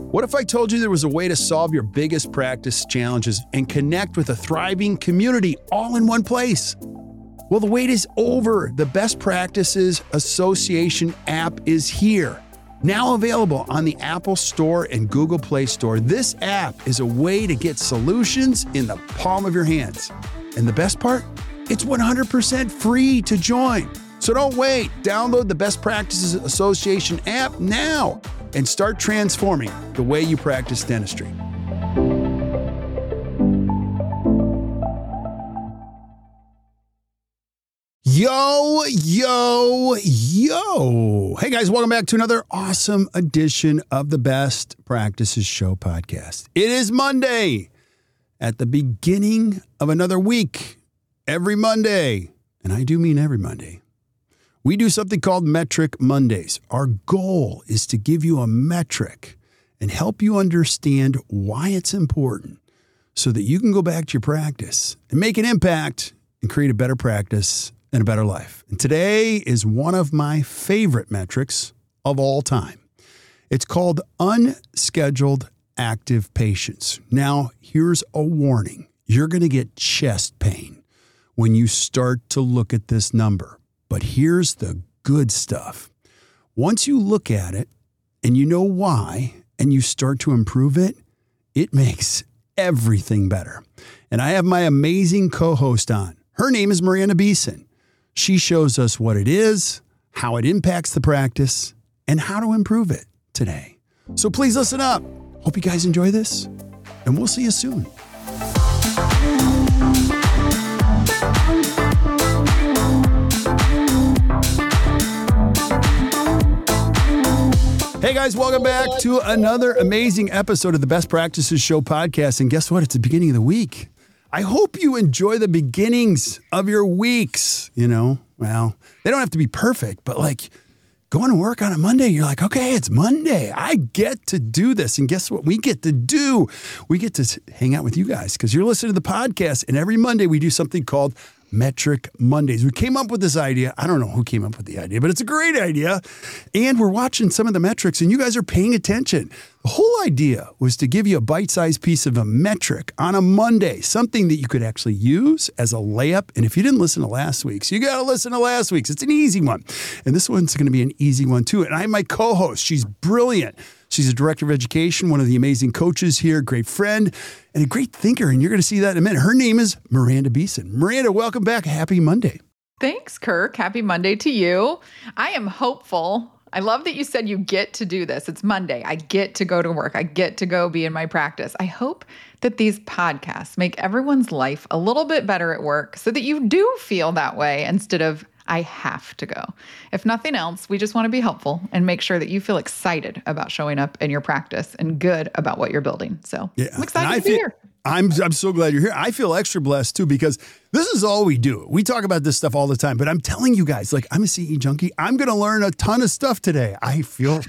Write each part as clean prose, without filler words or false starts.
What if I told you there was a way to solve your biggest practice challenges and connect with a thriving community all in one place? Well, the wait is over. The Best Practices Association app is here. Now available on the Apple Store and Google Play Store, this app is a way to get solutions in the palm of your hands. And the best part? It's 100% free to join. So don't wait. Download the Best Practices Association app now and start transforming the way you practice dentistry. Yo, yo, yo. Hey guys, welcome back to another awesome edition of the Best Practices Show podcast. It is Monday at the beginning of another week. Every Monday, and I do mean every Monday, we do something called Metric Mondays. Our goal is to give you a metric and help you understand why it's important so that you can go back to your practice and make an impact and create a better practice and a better life. And today is one of my favorite metrics of all time. It's called unscheduled active patients. Now, here's a warning. You're going to get chest pain when you start to look at this number. But here's the good stuff. Once you look at it and you know why and you start to improve it, it makes everything better. And I have my amazing co-host on. Her name is Miranda Beeson. She shows us what it is, how it impacts the practice, and how to improve it today. So please listen up. Hope you guys enjoy this, and we'll see you soon. Hey guys, welcome back to another amazing episode of the Best Practices Show podcast. And guess what? It's the beginning of the week. I hope you enjoy the beginnings of your weeks. You know, well, they don't have to be perfect, but like going to work on a Monday, you're like, okay, it's Monday. I get to do this. And guess what we get to do? We get to hang out with you guys because you're listening to the podcast. And every Monday we do something called Metric Mondays. We came up with this idea. I don't know who came up with the idea, but it's a great idea. And we're watching some of the metrics and you guys are paying attention. The whole idea was to give you a bite-sized piece of a metric on a Monday, something that you could actually use as a layup. And if you didn't listen to last week's, you got to listen to last week's. It's an easy one. And this one's going to be an easy one too. And I have my co-host. She's brilliant. She's a director of education, one of the amazing coaches here, great friend, and a great thinker. And you're going to see that in a minute. Her name is Miranda Beeson. Miranda, welcome back. Happy Monday. Thanks, Kirk. Happy Monday to you. I am hopeful. I love that you said you get to do this. It's Monday. I get to go to work. I get to go be in my practice. I hope that these podcasts make everyone's life a little bit better at work so that you do feel that way instead of I have to go. If nothing else, we just want to be helpful and make sure that you feel excited about showing up in your practice and good about what you're building. So yeah, I'm excited to be here. I'm so glad you're here. I feel extra blessed too because this is all we do. We talk about this stuff all the time, but I'm telling you guys, like I'm a CE junkie. I'm going to learn a ton of stuff today. I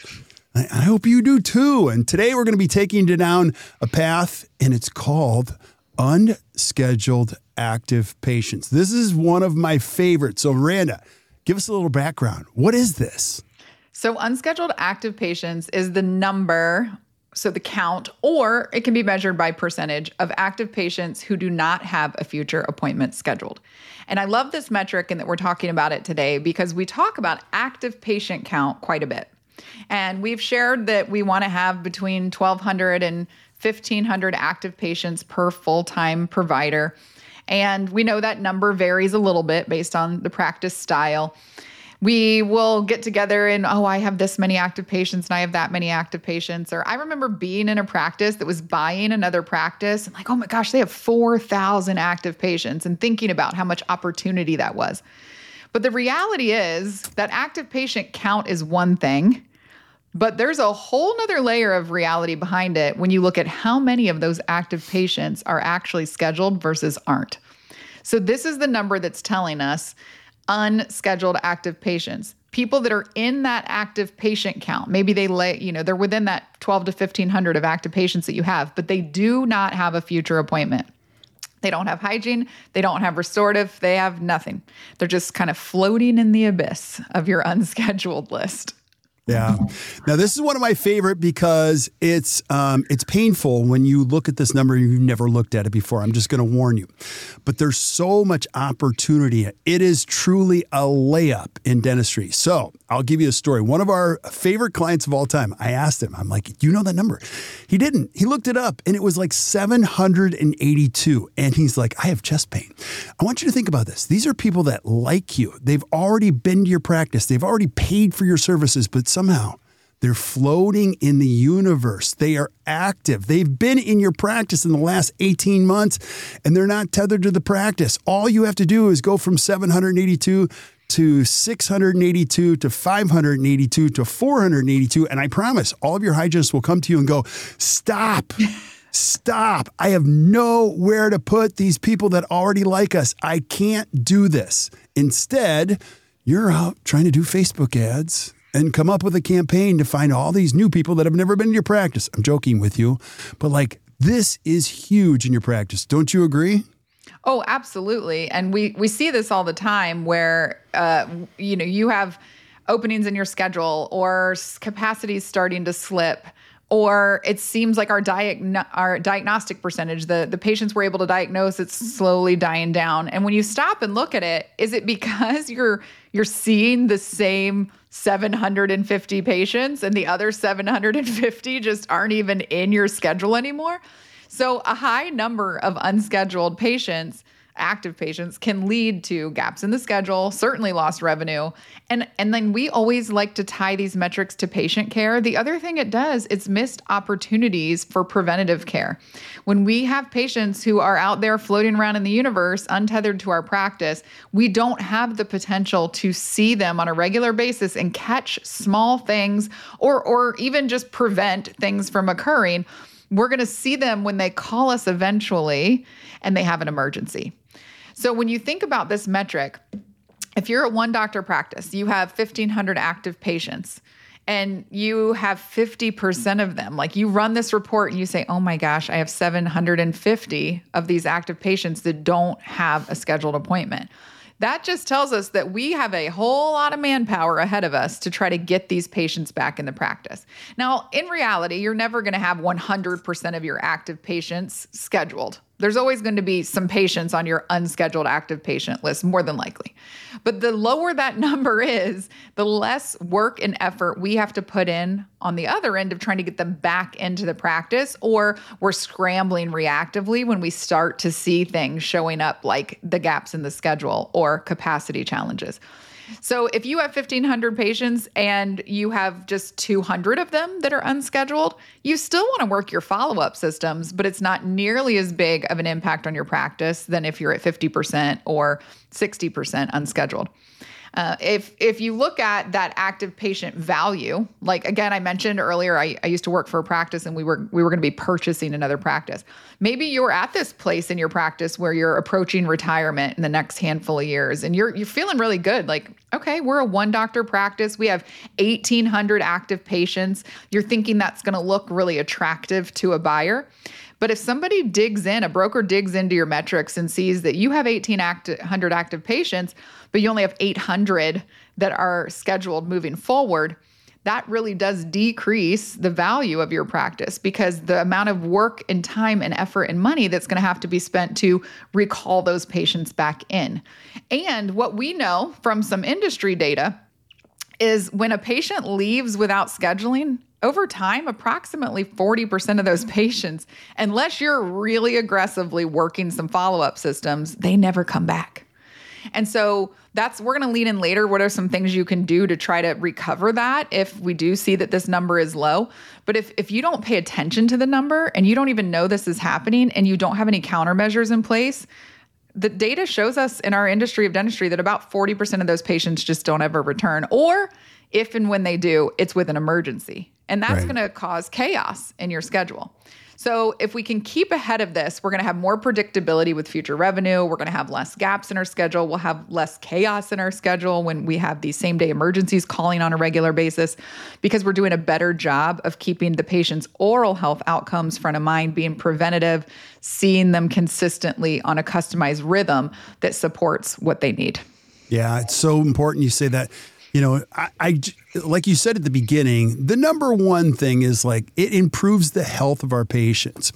hope you do too. And today we're going to be taking you down a path and it's called unscheduled active patients. This is one of my favorites. So Miranda, give us a little background. What is this? So unscheduled active patients is the number, so the count, or it can be measured by percentage of active patients who do not have a future appointment scheduled. And I love this metric and that we're talking about it today because we talk about active patient count quite a bit. And we've shared that we want to have between 1,200 and 1,500 active patients per full-time provider. And we know that number varies a little bit based on the practice style. We will get together and, I have this many active patients and I have that many active patients. Or I remember being in a practice that was buying another practice and like, oh my gosh, they have 4,000 active patients and thinking about how much opportunity that was. But the reality is that active patient count is one thing, but there's a whole nother layer of reality behind it when you look at how many of those active patients are actually scheduled versus aren't. So this is the number that's telling us unscheduled active patients, people that are in that active patient count. Maybe they're within that 12 to 1,500 of active patients that you have, but they do not have a future appointment. They don't have hygiene. They don't have restorative. They have nothing. They're just kind of floating in the abyss of your unscheduled list. Yeah. Now, this is one of my favorite because it's painful when you look at this number and you've never looked at it before. I'm just going to warn you. But there's so much opportunity. It is truly a layup in dentistry. So I'll give you a story. One of our favorite clients of all time, I asked him, I'm like, do you know that number? He didn't. He looked it up and it was like 782. And he's like, I have chest pain. I want you to think about this. These are people that like you. They've already been to your practice. They've already paid for your services, but somehow they're floating in the universe. They are active. They've been in your practice in the last 18 months and they're not tethered to the practice. All you have to do is go from 782 to 682 to 582 to 482. And I promise all of your hygienists will come to you and go, stop. Stop. I have nowhere to put these people that already like us. I can't do this. Instead, you're out trying to do Facebook ads and come up with a campaign to find all these new people that have never been in your practice. I'm joking with you, but like this is huge in your practice. Don't you agree? Oh, absolutely. And we see this all the time where, you have openings in your schedule or capacity starting to slip, or it seems like our diagnostic percentage, the patients we're able to diagnose, it's slowly dying down. And when you stop and look at it, is it because you're seeing the same 750 patients and the other 750 just aren't even in your schedule anymore? So a high number of unscheduled patients, active patients, can lead to gaps in the schedule, certainly lost revenue. And then we always like to tie these metrics to patient care. The other thing it does, it's missed opportunities for preventative care. When we have patients who are out there floating around in the universe, untethered to our practice, we don't have the potential to see them on a regular basis and catch small things or even just prevent things from occurring. We're going to see them when they call us eventually and they have an emergency. So when you think about this metric, if you're at one doctor practice, you have 1,500 active patients and you have 50% of them, like you run this report and you say, oh my gosh, I have 750 of these active patients that don't have a scheduled appointment. That just tells us that we have a whole lot of manpower ahead of us to try to get these patients back in the practice. Now, in reality, you're never going to have 100% of your active patients scheduled. There's always going to be some patients on your unscheduled active patient list, more than likely. But the lower that number is, the less work and effort we have to put in on the other end of trying to get them back into the practice, or we're scrambling reactively when we start to see things showing up like the gaps in the schedule or capacity challenges. So if you have 1,500 patients and you have just 200 of them that are unscheduled, you still want to work your follow-up systems, but it's not nearly as big of an impact on your practice than if you're at 50% or 60% unscheduled. If you look at that active patient value, like again, I mentioned earlier, I used to work for a practice and we were going to be purchasing another practice. Maybe you're at this place in your practice where you're approaching retirement in the next handful of years and you're feeling really good. Like, okay, we're a one doctor practice. We have 1,800 active patients. You're thinking that's going to look really attractive to a buyer. But if somebody a broker digs into your metrics and sees that you have 1,800 active patients, but you only have 800 that are scheduled moving forward, that really does decrease the value of your practice because the amount of work and time and effort and money that's going to have to be spent to recall those patients back in. And what we know from some industry data is when a patient leaves without scheduling, over time, approximately 40% of those patients, unless you're really aggressively working some follow-up systems, they never come back. And so we're going to lean in later. What are some things you can do to try to recover that if we do see that this number is low? But if you don't pay attention to the number and you don't even know this is happening and you don't have any countermeasures in place, the data shows us in our industry of dentistry that about 40% of those patients just don't ever return. Or if and when they do, it's with an emergency. And that's going to cause chaos in your schedule. So if we can keep ahead of this, we're going to have more predictability with future revenue. We're going to have less gaps in our schedule. We'll have less chaos in our schedule when we have these same-day emergencies calling on a regular basis because we're doing a better job of keeping the patient's oral health outcomes front of mind, being preventative, seeing them consistently on a customized rhythm that supports what they need. Yeah, it's so important you say that. You know, I like you said at the beginning, the number one thing is like it improves the health of our patients.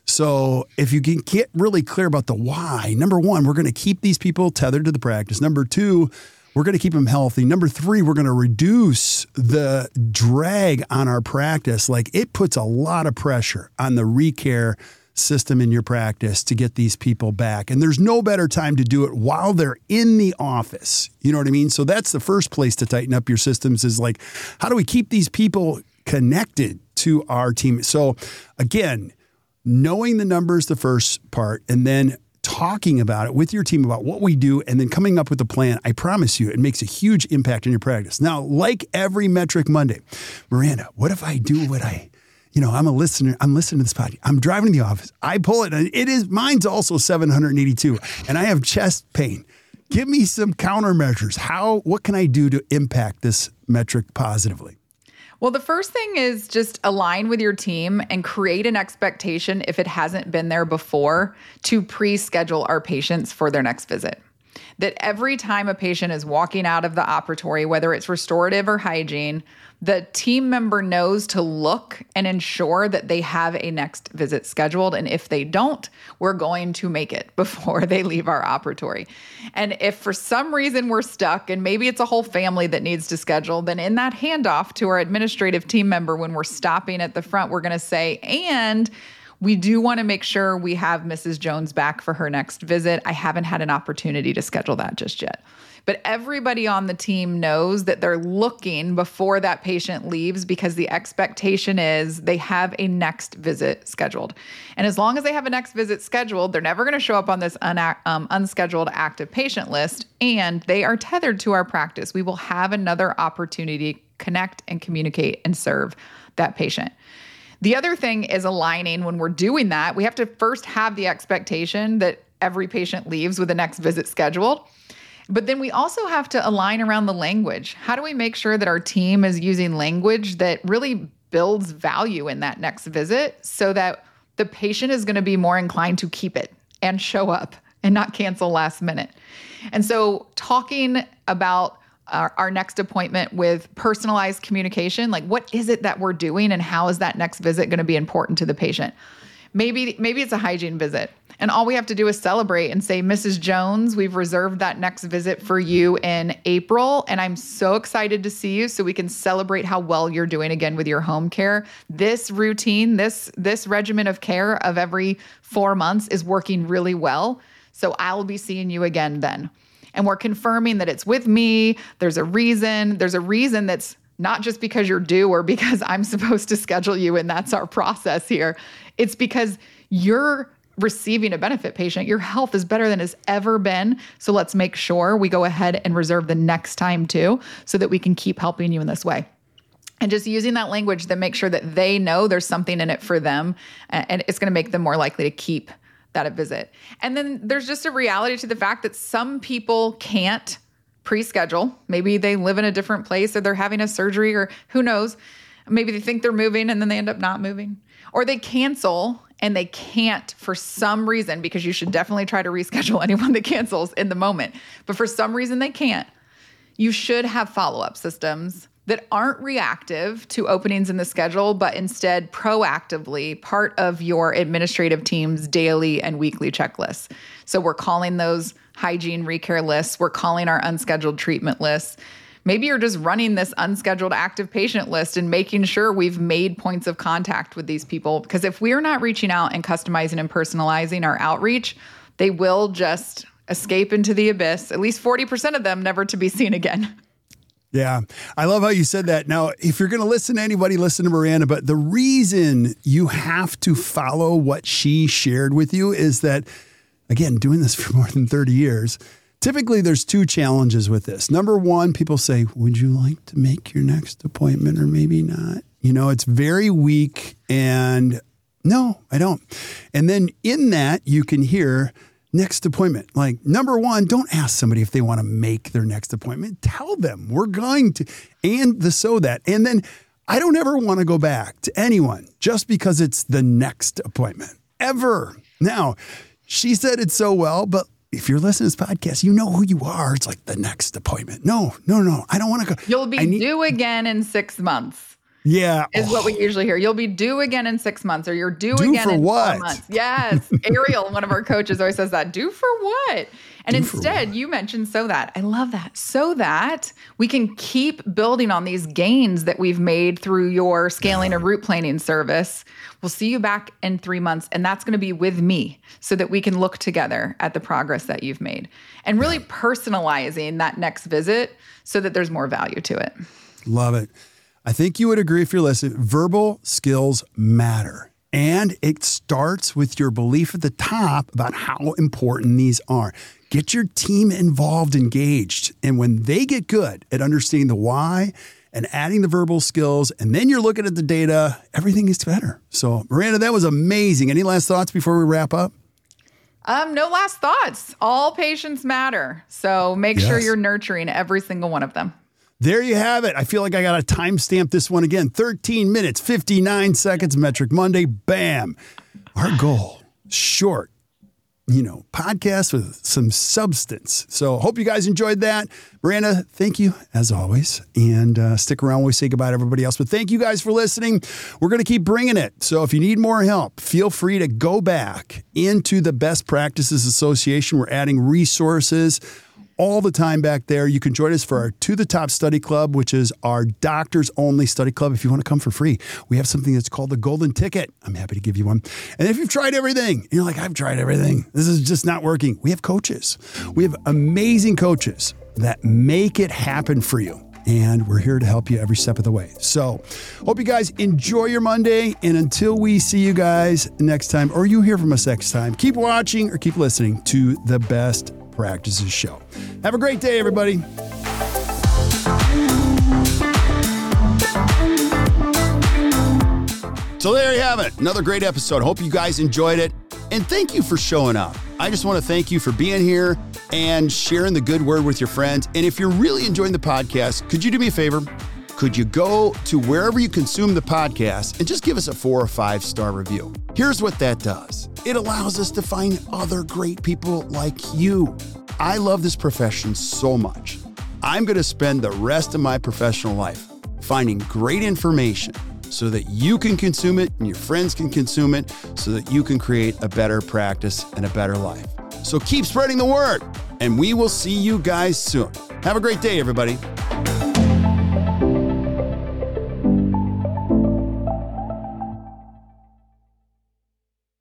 So if you can get really clear about the why, number one, we're going to keep these people tethered to the practice. Number two, we're going to keep them healthy. Number three, we're going to reduce the drag on our practice. Like it puts a lot of pressure on the ReCare system in your practice to get these people back. And there's no better time to do it while they're in the office. You know what I mean? So that's the first place to tighten up your systems is like, how do we keep these people connected to our team? So again, knowing the numbers, the first part, and then talking about it with your team about what we do and then coming up with a plan, I promise you, it makes a huge impact in your practice. Now, like every Metric Monday, Miranda, what if I do what I'm a listener. I'm listening to this podcast. I'm driving to the office. I pull it. And mine's also 782 and I have chest pain. Give me some countermeasures. What can I do to impact this metric positively? Well, the first thing is just align with your team and create an expectation, if it hasn't been there before, to pre-schedule our patients for their next visit. That every time a patient is walking out of the operatory, whether it's restorative or hygiene, the team member knows to look and ensure that they have a next visit scheduled. And if they don't, we're going to make it before they leave our operatory. And if for some reason we're stuck, and maybe it's a whole family that needs to schedule, then in that handoff to our administrative team member, when we're stopping at the front, we're going to say, and we do want to make sure we have Mrs. Jones back for her next visit. I haven't had an opportunity to schedule that just yet. But everybody on the team knows that they're looking before that patient leaves because the expectation is they have a next visit scheduled. And as long as they have a next visit scheduled, they're never going to show up on this unscheduled active patient list, and they are tethered to our practice. We will have another opportunity to connect and communicate and serve that patient. The other thing is aligning when we're doing that. We have to first have the expectation that every patient leaves with the next visit scheduled. But then we also have to align around the language. How do we make sure that our team is using language that really builds value in that next visit so that the patient is going to be more inclined to keep it and show up and not cancel last minute? And so talking about our next appointment with personalized communication, like what is it that we're doing and how is that next visit going to be important to the patient? Maybe it's a hygiene visit and all we have to do is celebrate and say, Mrs. Jones, we've reserved that next visit for you in April. And I'm so excited to see you so we can celebrate how well you're doing again with your home care. This routine, this regimen of care of every 4 months is working really well. So I'll be seeing you again then. And we're confirming that it's with me. There's a reason that's not just because you're due or because I'm supposed to schedule you and that's our process here. It's because you're receiving a benefit patient. Your health is better than it's ever been. So let's make sure we go ahead and reserve the next time too, so that we can keep helping you in this way. And just using that language that makes sure that they know there's something in it for them, and it's going to make them more likely to keep that visit. And then there's just a reality to the fact that some people can't pre-schedule. Maybe they live in a different place or they're having a surgery or who knows. Maybe they think they're moving and then they end up not moving. Or they cancel and they can't for some reason, because you should definitely try to reschedule anyone that cancels in the moment. But for some reason they can't. You should have follow-up systems that aren't reactive to openings in the schedule, but instead proactively part of your administrative team's daily and weekly checklists. So we're calling those hygiene ReCare lists. We're calling our unscheduled treatment lists. Maybe you're just running this unscheduled active patient list and making sure we've made points of contact with these people. Because if we're not reaching out and customizing and personalizing our outreach, they will just escape into the abyss. At least 40% of them never to be seen again. Yeah. I love how you said that. Now, if you're going to listen to anybody, listen to Miranda. But the reason you have to follow what she shared with you is that, again, doing this for more than 30 years, typically there's two challenges with this. Number one, people say, would you like to make your next appointment or maybe not? You know, it's very weak and no, I don't. And then in that, you can hear next appointment. Like, number one, don't ask somebody if they want to make their next appointment. Tell them we're going to, and that. And then I don't ever want to go back to anyone just because it's the next appointment ever. Now, she said it so well, but if you're listening to this podcast, you know who you are. It's like the next appointment. No. I don't want to go. You'll be due again in 6 months. Yeah. Is what we usually hear. You'll be due again in 6 months, or you're due again in 4 months. Yes. Ariel, one of our coaches, always says that. Due for what? And instead, you mentioned so that. I love that. So that we can keep building on these gains that we've made through your scaling and route planning service. We'll see you back in 3 months, and that's going to be with me so that we can look together at the progress that you've made and really personalizing that next visit so that there's more value to it. Love it. I think you would agree if you're listening. Verbal skills matter. And it starts with your belief at the top about how important these are. Get your team involved, engaged. And when they get good at understanding the why and adding the verbal skills, and then you're looking at the data, everything is better. So, Miranda, that was amazing. Any last thoughts before we wrap up? No last thoughts. All patients matter. So make sure you're nurturing every single one of them. There you have it. I feel like I got to timestamp this one again. 13 minutes, 59 seconds, Metric Monday. Bam. Our goal, short, podcast with some substance. So hope you guys enjoyed that. Miranda, thank you as always. And stick around when we say goodbye to everybody else. But thank you guys for listening. We're going to keep bringing it. So if you need more help, feel free to go back into the Best Practices Association. We're adding resources all the time back there. You can join us for our To the Top Study Club, which is our doctors only study club. If you want to come for free, we have something that's called the Golden Ticket. I'm happy to give you one. And if you've tried everything, and you're like, I've tried everything, this is just not working. We have coaches. We have amazing coaches that make it happen for you. And we're here to help you every step of the way. So hope you guys enjoy your Monday. And until we see you guys next time, or you hear from us next time, keep watching or keep listening to the Best Practices Show. Have a great day, everybody. So there you have it. Another great episode. Hope you guys enjoyed it. And thank you for showing up. I just want to thank you for being here and sharing the good word with your friends. And if you're really enjoying the podcast, could you do me a favor? Could you go to wherever you consume the podcast and just give us a 4 or 5 star review? Here's what that does. It allows us to find other great people like you. I love this profession so much. I'm going to spend the rest of my professional life finding great information so that you can consume it and your friends can consume it so that you can create a better practice and a better life. So keep spreading the word, and we will see you guys soon. Have a great day, everybody.